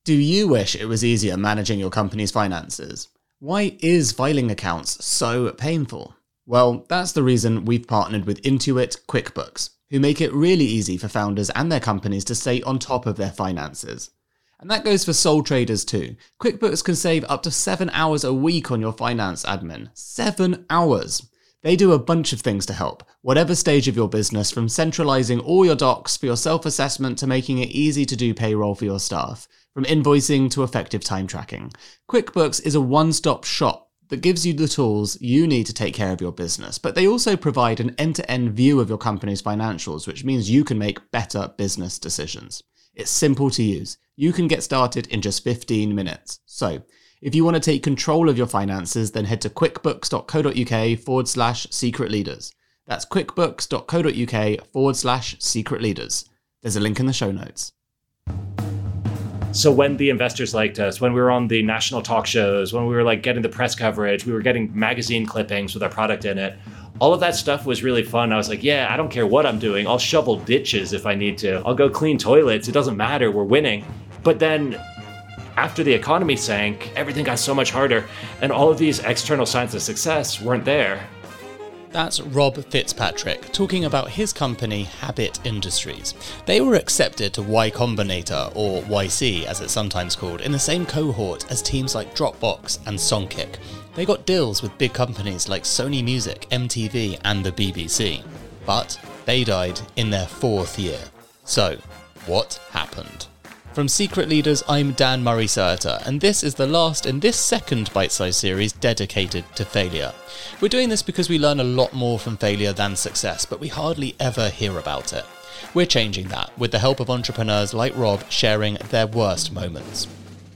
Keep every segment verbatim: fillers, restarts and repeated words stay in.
Do you wish it was easier managing your company's finances? Why is filing accounts so painful? Well, that's the reason we've partnered with Intuit QuickBooks, who make it really easy for founders and their companies to stay on top of their finances. And that goes for sole traders too. QuickBooks can save up to seven hours a week on your finance admin. Seven hours! They do a bunch of things to help, whatever stage of your business, from centralizing all your docs for your self-assessment to making it easy to do payroll for your staff, from invoicing to effective time tracking. QuickBooks is a one-stop shop that gives you the tools you need to take care of your business, but they also provide an end-to-end view of your company's financials, which means you can make better business decisions. It's simple to use. You can get started in just fifteen minutes. So, if you want to take control of your finances, then head to quickbooks.co.uk forward slash secret leaders. That's quickbooks.co.uk forward slash secret leaders. There's a link in the show notes. So when the investors liked us, when we were on the national talk shows, when we were like getting the press coverage, we were getting magazine clippings with our product in it. All of that stuff was really fun. I was like, yeah, I don't care what I'm doing. I'll shovel ditches if I need to. I'll go clean toilets. It doesn't matter. We're winning. But then after the economy sank, everything got so much harder, and all of these external signs of success weren't there. That's Rob Fitzpatrick talking about his company, Habit Industries. They were accepted to Y Combinator, or Y C as it's sometimes called, in the same cohort as teams like Dropbox and Songkick. They got deals with big companies like Sony Music, M T V and the B B C. But they died in their fourth year. So, what happened? From Secret Leaders, I'm Dan Murray-Serter, and this is the last in this second bite-sized series dedicated to failure. We're doing this because we learn a lot more from failure than success, but we hardly ever hear about it. We're changing that with the help of entrepreneurs like Rob sharing their worst moments.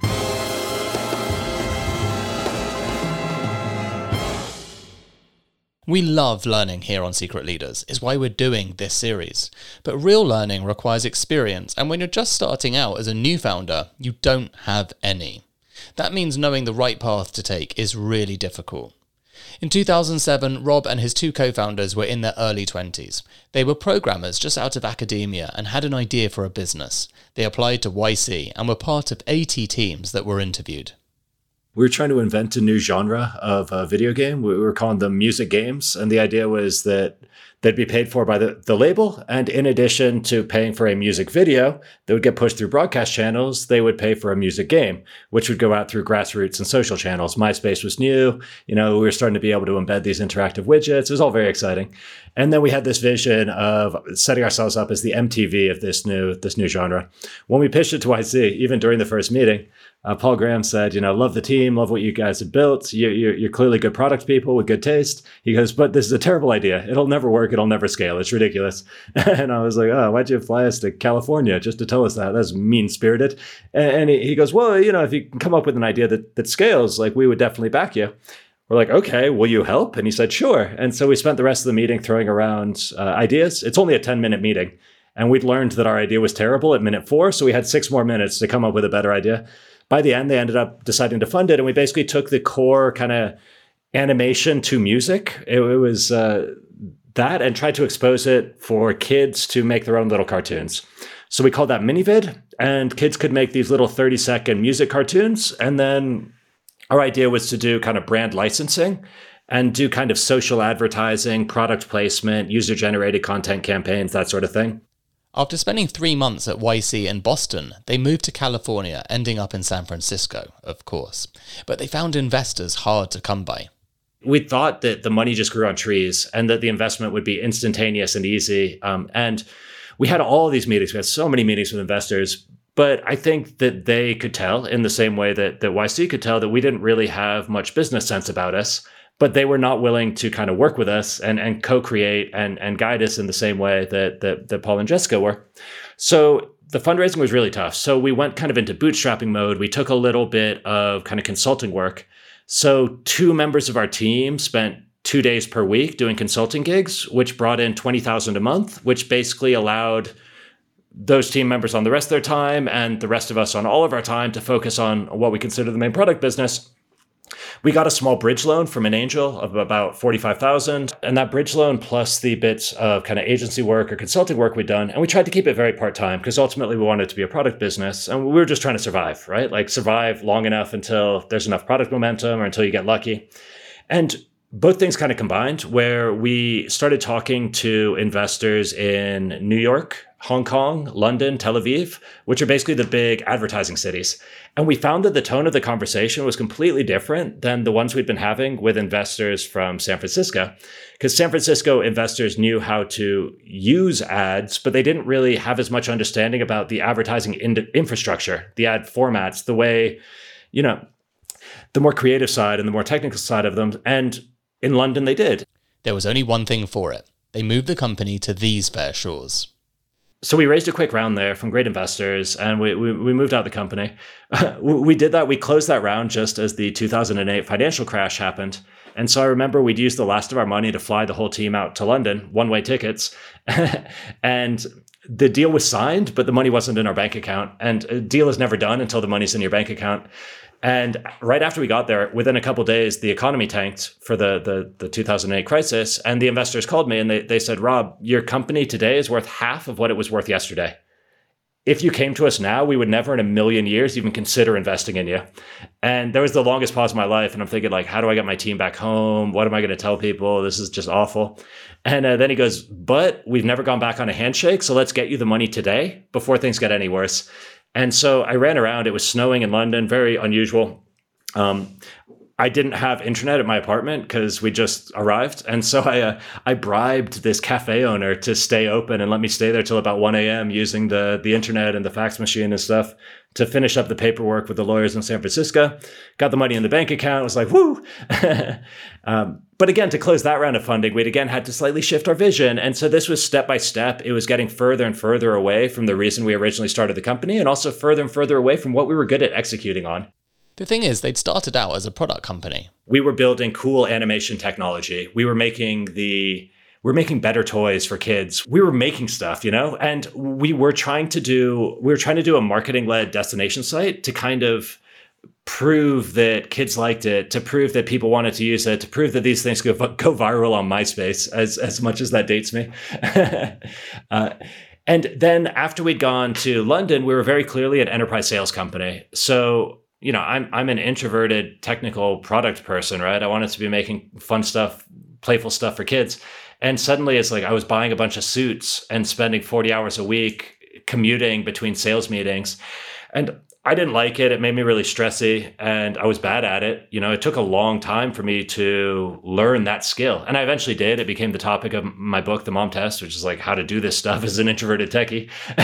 We love learning here on Secret Leaders, is why we're doing this series. But real learning requires experience, and when you're just starting out as a new founder, you don't have any. That means knowing the right path to take is really difficult. In two thousand seven, Rob and his two co-founders were in their early twenties. They were programmers just out of academia and had an idea for a business. They applied to Y C and were part of eighty teams that were interviewed. We were trying to invent a new genre of a video game. We were calling them music games. And the idea was that they'd be paid for by the, the label. And in addition to paying for a music video that would get pushed through broadcast channels, they would pay for a music game, which would go out through grassroots and social channels. MySpace was new. You know, we were starting to be able to embed these interactive widgets. It was all very exciting. And then we had this vision of setting ourselves up as the M T V of this new, this new genre. When we pitched it to Y C, even during the first meeting, Uh, Paul Graham said, you know, love the team, love what you guys have built. You, you're, you're clearly good product people with good taste. He goes, but this is a terrible idea. It'll never work. It'll never scale. It's ridiculous. And I was like, oh, why'd you fly us to California just to tell us that? That's mean-spirited. And, and he, he goes, well, you know, if you can come up with an idea that, that scales, like we would definitely back you. We're like, okay, will you help? And he said, sure. And so we spent the rest of the meeting throwing around uh, ideas. It's only a ten-minute meeting. And we'd learned that our idea was terrible at minute four. So we had six more minutes to come up with a better idea. By the end, they ended up deciding to fund it, and we basically took the core kind of animation to music. It, it was uh, that, and tried to expose it for kids to make their own little cartoons. So we called that MiniVid, and kids could make these little thirty-second music cartoons. And then our idea was to do kind of brand licensing and do kind of social advertising, product placement, user-generated content campaigns, that sort of thing. After spending three months at Y C in Boston, they moved to California, ending up in San Francisco, of course. But they found investors hard to come by. We thought that the money just grew on trees and that the investment would be instantaneous and easy. Um, and we had all these meetings. We had so many meetings with investors. But I think that they could tell, in the same way that, that Y C could tell, that we didn't really have much business sense about us. But they were not willing to kind of work with us and, and co-create and, and guide us in the same way that, that, that Paul and Jessica were. So the fundraising was really tough. So we went kind of into bootstrapping mode. We took a little bit of kind of consulting work. So two members of our team spent two days per week doing consulting gigs, which brought in twenty thousand dollars a month, which basically allowed those team members on the rest of their time and the rest of us on all of our time to focus on what we consider the main product business. We got a small bridge loan from an angel of about forty-five thousand, and that bridge loan plus the bits of kind of agency work or consulting work we'd done, and we tried to keep it very part-time because ultimately we wanted it to be a product business, and we were just trying to survive, right? Like survive long enough until there's enough product momentum or until you get lucky. And both things kind of combined, where we started talking to investors in New York, Hong Kong, London, Tel Aviv, which are basically the big advertising cities. And we found that the tone of the conversation was completely different than the ones we'd been having with investors from San Francisco. Because San Francisco investors knew how to use ads, but they didn't really have as much understanding about the advertising in- infrastructure, the ad formats, the way, you know, the more creative side and the more technical side of them. And in London, they did. There was only one thing for it. They moved the company to these fair shores. So we raised a quick round there from great investors, and we we, we moved out the company. We did that. We closed that round just as the two thousand eight financial crash happened. And so I remember we'd used the last of our money to fly the whole team out to London, one-way tickets. And the deal was signed, but the money wasn't in our bank account. And a deal is never done until the money's in your bank account. And right after we got there, within a couple of days, the economy tanked for the, the, the two thousand eight crisis. And the investors called me and they, they said, Rob, your company today is worth half of what it was worth yesterday. If you came to us now, we would never in a million years even consider investing in you. And there was the longest pause of my life. And I'm thinking, like, how do I get my team back home? What am I going to tell people? This is just awful. And uh, then he goes, but we've never gone back on a handshake. So let's get you the money today before things get any worse. And so I ran around. It was snowing in London, very unusual. Um, I didn't have internet at my apartment because we just arrived. And so I uh, I bribed this cafe owner to stay open and let me stay there till about one a.m. using the, the internet and the fax machine and stuff to finish up the paperwork with the lawyers in San Francisco. Got the money in the bank account. It was like, woo! um, but again, to close that round of funding, we'd again had to slightly shift our vision. And so this was step by step. It was getting further and further away from the reason we originally started the company, and also further and further away from what we were good at executing on. The thing is, they'd started out as a product company. We were building cool animation technology. We were making the we were making better toys for kids. We were making stuff, you know, and we were trying to do we were trying to do a marketing-led destination site to kind of prove that kids liked it, to prove that people wanted to use it, to prove that these things could go viral on MySpace, as as much as that dates me. uh, and then after we'd gone to London, we were very clearly an enterprise sales company. So, you know, I'm I'm an introverted technical product person, right? I wanted to be making fun stuff, playful stuff for kids. And suddenly it's like I was buying a bunch of suits and spending forty hours a week commuting between sales meetings. And I didn't like it. It made me really stressy and I was bad at it. You know, it took a long time for me to learn that skill. And I eventually did. It became the topic of my book, The Mom Test, which is like how to do this stuff as an introverted techie.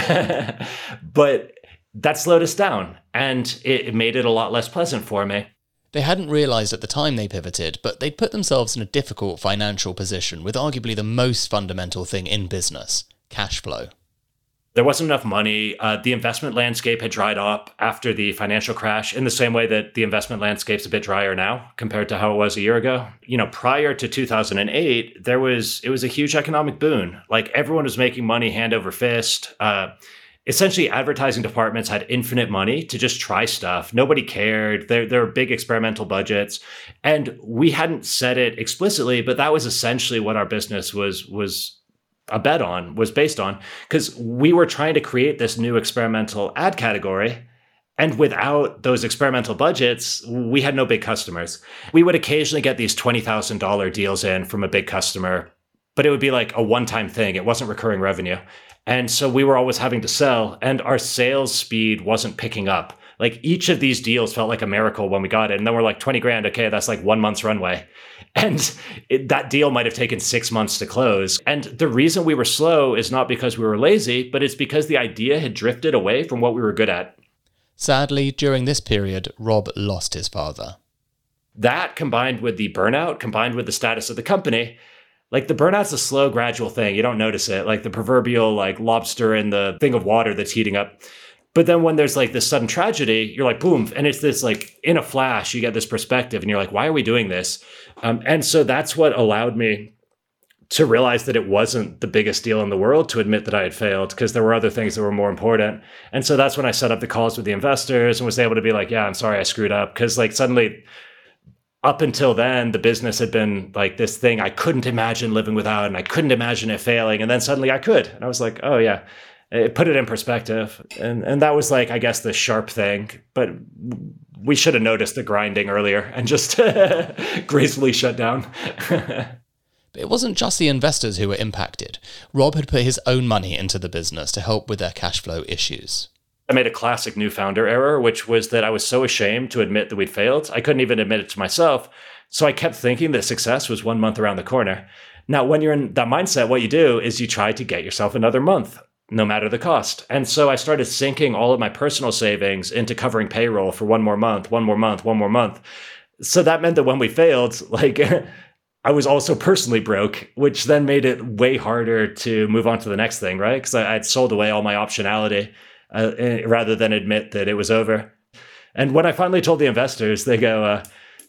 But that slowed us down and it made it a lot less pleasant for me. They hadn't realised at the time they pivoted, but they'd put themselves in a difficult financial position with arguably the most fundamental thing in business, cash flow. There wasn't enough money. Uh, the investment landscape had dried up after the financial crash in the same way that the investment landscape's a bit drier now compared to how it was a year ago. You know, prior to two thousand eight, there was it was a huge economic boon. Like everyone was making money hand over fist. Uh, essentially, advertising departments had infinite money to just try stuff. Nobody cared. There, there were big experimental budgets. And we hadn't said it explicitly, but that was essentially what our business was was a bet on, was based on, because we were trying to create this new experimental ad category. And without those experimental budgets, we had no big customers. We would occasionally get these twenty thousand dollars deals in from a big customer, but it would be like a one-time thing. It wasn't recurring revenue. And so we were always having to sell, and our sales speed wasn't picking up. Like each of these deals felt like a miracle when we got it. And then we're like twenty grand. Okay, that's like one month's runway. And it, that deal might have taken six months to close. And the reason we were slow is not because we were lazy, but it's because the idea had drifted away from what we were good at. Sadly, during this period, Rob lost his father. That combined with the burnout, combined with the status of the company, like the burnout's a slow, gradual thing. You don't notice it. Like the proverbial like lobster in the thing of water that's heating up. But then when there's like this sudden tragedy, you're like, boom. And it's this like in a flash, you get this perspective and you're like, why are we doing this? Um, and so that's what allowed me to realize that it wasn't the biggest deal in the world, to admit that I had failed, because there were other things that were more important. And so that's when I set up the calls with the investors and was able to be like, yeah, I'm sorry I screwed up. Because like suddenly up until then, the business had been like this thing I couldn't imagine living without, and I couldn't imagine it failing. And then suddenly I could. And I was like, oh yeah, it put it in perspective. And and that was like, I guess, the sharp thing. But we should have noticed the grinding earlier and just gracefully shut down. But it wasn't just the investors who were impacted. Rob had put his own money into the business to help with their cash flow issues. I made a classic new founder error, which was that I was so ashamed to admit that we'd failed. I couldn't even admit it to myself. So I kept thinking that success was one month around the corner. Now, when you're in that mindset, what you do is you try to get yourself another month, no matter the cost. And so I started sinking all of my personal savings into covering payroll for one more month, one more month, one more month. So that meant that when we failed, like I was also personally broke, which then made it way harder to move on to the next thing, right? Because I had sold away all my optionality. Uh, rather than admit that it was over. And when I finally told the investors, they go, uh,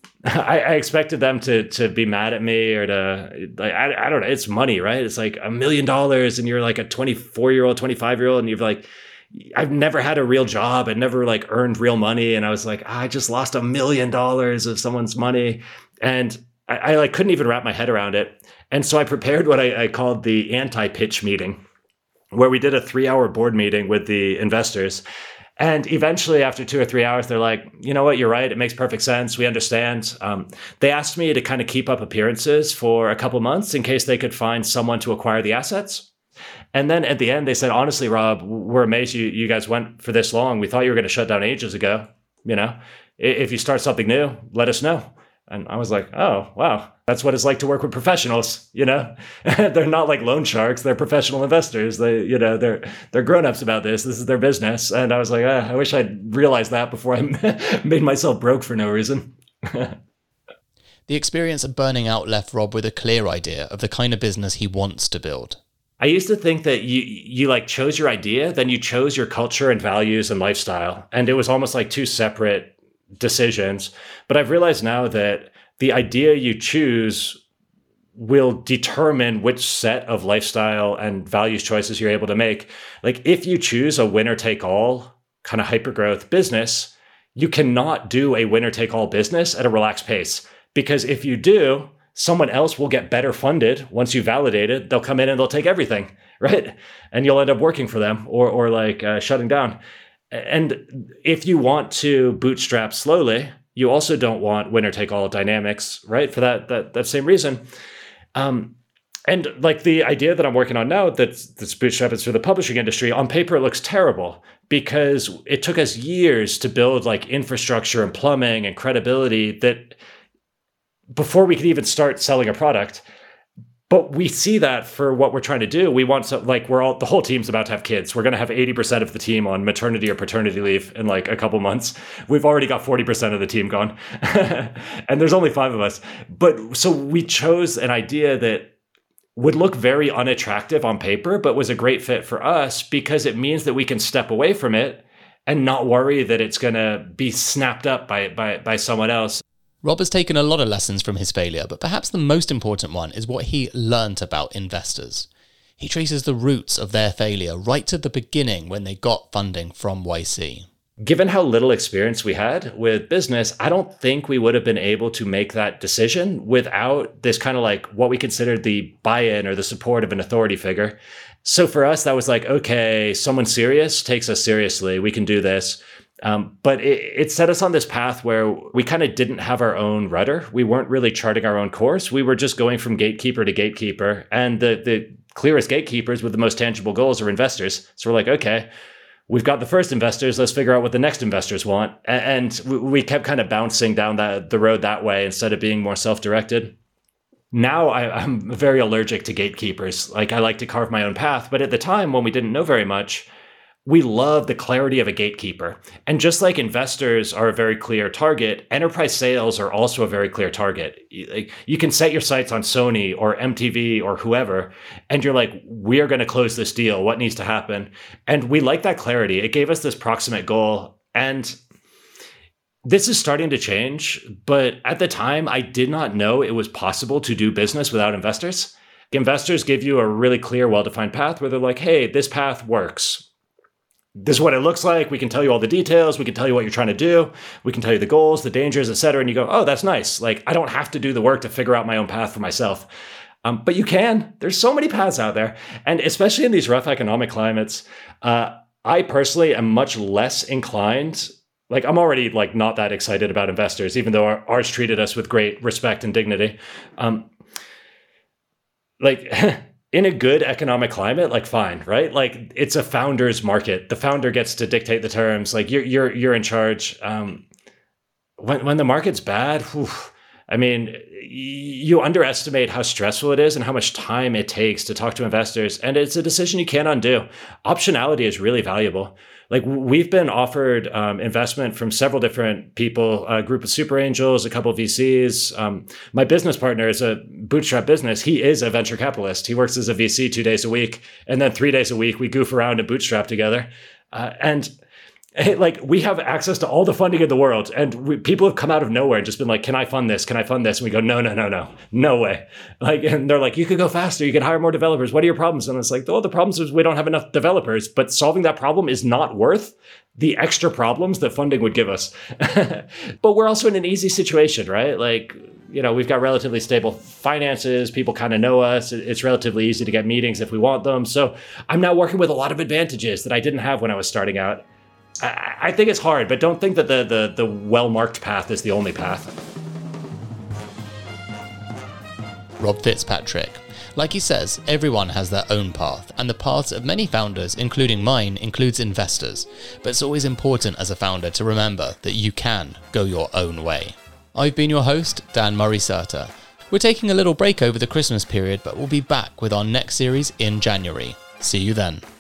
I, I expected them to to be mad at me or to, like, I, I don't know, it's money, right? It's like a million dollars and you're like a twenty-four-year-old, twenty-five-year-old and you've like, I've never had a real job and never like earned real money. And I was like, I just lost a million dollars of someone's money. And I, I like couldn't even wrap my head around it. And so I prepared what I, I called the anti-pitch meeting, where we did a three-hour board meeting with the investors. And eventually, after two or three hours, they're like, you know what, you're right. It makes perfect sense. We understand. Um, they asked me to kind of keep up appearances for a couple months in case they could find someone to acquire the assets. And then at the end, they said, honestly, Rob, we're amazed you, you guys went for this long. We thought you were going to shut down ages ago. You know, if you start something new, let us know. And I was like, oh, wow, that's what it's like to work with professionals. You know, they're not like loan sharks. They're professional investors. They, you know, they're they're grown-ups about this. This is their business. And I was like, ah, I wish I'd realized that before I made myself broke for no reason. The experience of burning out left Rob with a clear idea of the kind of business he wants to build. I used to think that you you like chose your idea, then you chose your culture and values and lifestyle. And it was almost like two separate decisions. But I've realized now that the idea you choose will determine which set of lifestyle and values choices you're able to make. Like if you choose a winner take all kind of hypergrowth business, you cannot do a winner take all business at a relaxed pace. Because if you do, someone else will get better funded once you validate it. They'll come in and they'll take everything, right? And you'll end up working for them or or like uh, shutting down. And if you want to bootstrap slowly, you also don't want winner-take-all dynamics, right? For that that that same reason. Um, and like the idea that I'm working on now, that's that's bootstrapped through the publishing industry, on paper it looks terrible because it took us years to build like infrastructure and plumbing and credibility that before we could even start selling a product. But we see that for what we're trying to do. We want to, like, we're all, the whole team's about to have kids. We're going to have eighty percent of the team on maternity or paternity leave in like a couple months. We've already got forty percent of the team gone. And there's only five of us. But so we chose an idea that would look very unattractive on paper, but was a great fit for us because it means that we can step away from it and not worry that it's going to be snapped up by, by, by someone else. Rob has taken a lot of lessons from his failure, but perhaps the most important one is what he learnt about investors. He traces the roots of their failure right to the beginning when they got funding from Y C. Given how little experience we had with business, I don't think we would have been able to make that decision without this kind of like what we considered the buy-in or the support of an authority figure. So for us, that was like, okay, someone serious takes us seriously. We can do this. Um, but it, it set us on this path where we kind of didn't have our own rudder. We weren't really charting our own course. We were just going from gatekeeper to gatekeeper. And the, the clearest gatekeepers with the most tangible goals are investors. So we're like, okay, we've got the first investors. Let's figure out what the next investors want. And, and we kept kind of bouncing down that, the road that way instead of being more self-directed. Now I, I'm very allergic to gatekeepers. Like I like to carve my own path. But at the time when we didn't know very much, we love the clarity of a gatekeeper. And just like investors are a very clear target, enterprise sales are also a very clear target. You can set your sights on Sony or M T V or whoever, and you're like, we are going to close this deal. What needs to happen? And we like that clarity. It gave us this proximate goal. And this is starting to change. But at the time, I did not know it was possible to do business without investors. Investors give you a really clear, well-defined path where they're like, hey, this path works. this is what it looks like. We can tell you all the details. We can tell you what you're trying to do. We can tell you the goals, the dangers, et cetera. And you go, oh, that's nice. Like, I don't have to do the work to figure out my own path for myself. Um, but you can. There's so many paths out there. And especially in these rough economic climates, uh, I personally am much less inclined. Like, I'm already like not that excited about investors, even though our, ours treated us with great respect and dignity. Um, like in a good economic climate, like fine, right? Like it's a founder's market. The founder gets to dictate the terms. Like you're you're you're in charge. Um, when when the market's bad, whew, I mean, you underestimate how stressful it is and how much time it takes to talk to investors. And it's a decision you can't undo. Optionality is really valuable. Like we've been offered um, investment from several different people, a group of super angels, a couple of V Cs. Um, my business partner is a bootstrap business. He is a venture capitalist. He works as a V C two days a week. And then three days a week, we goof around and bootstrap together. Uh, and like we have access to all the funding in the world, and we, people have come out of nowhere and just been like, can I fund this? Can I fund this? And we go, no, no, no, no, no way. Like, and they're like, you could go faster. You could hire more developers. What are your problems? And it's like, oh, the problems is we don't have enough developers, but solving that problem is not worth the extra problems that funding would give us. But we're also in an easy situation, right? Like, you know, we've got relatively stable finances. People kind of know us. It's relatively easy to get meetings if we want them. So I'm now working with a lot of advantages that I didn't have when I was starting out. I think it's hard, but don't think that the, the, the well-marked path is the only path. Rob Fitzpatrick. Like he says, everyone has their own path, and the paths of many founders, including mine, includes investors. But it's always important as a founder to remember that you can go your own way. I've been your host, Dan Murray-Serter. We're taking a little break over the Christmas period, but we'll be back with our next series in January. See you then.